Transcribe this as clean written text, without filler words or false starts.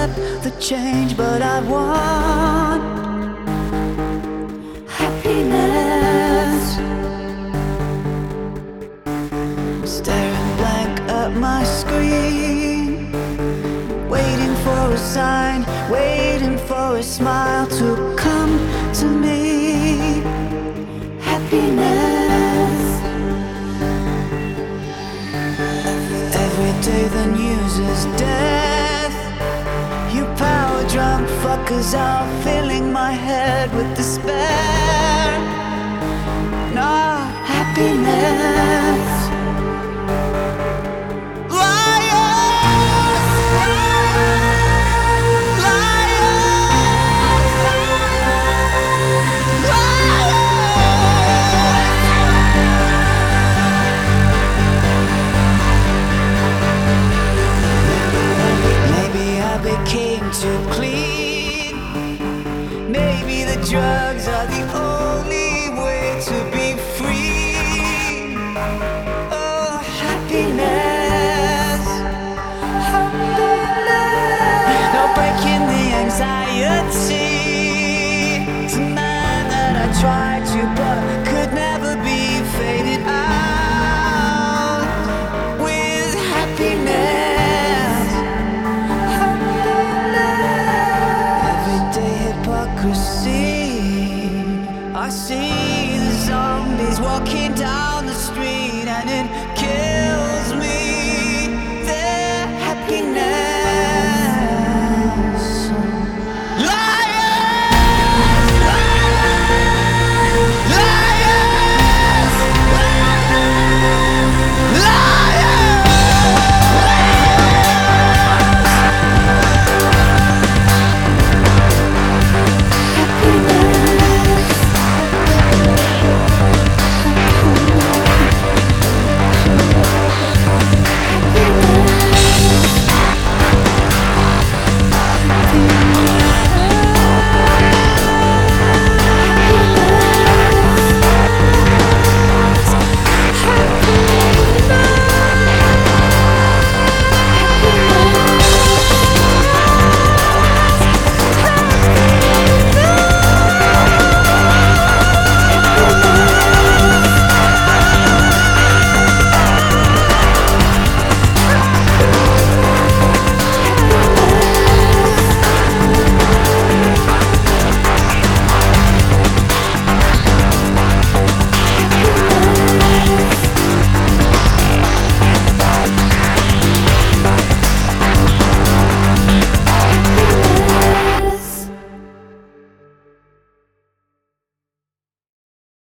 accept the change, but I want happiness. Staring blank at my screen, waiting for a sign, waiting for a smile to come to me. Happiness. Every day the news is death. You power drunk fuckers are filling my head with despair. No happiness. Became too clean. Maybe the drugs are the only way to be free. Oh, happiness. Happiness. No breaking the anxiety. Tonight that I tried to but could never be faded out with happiness. I see the zombies walking down the street and it kills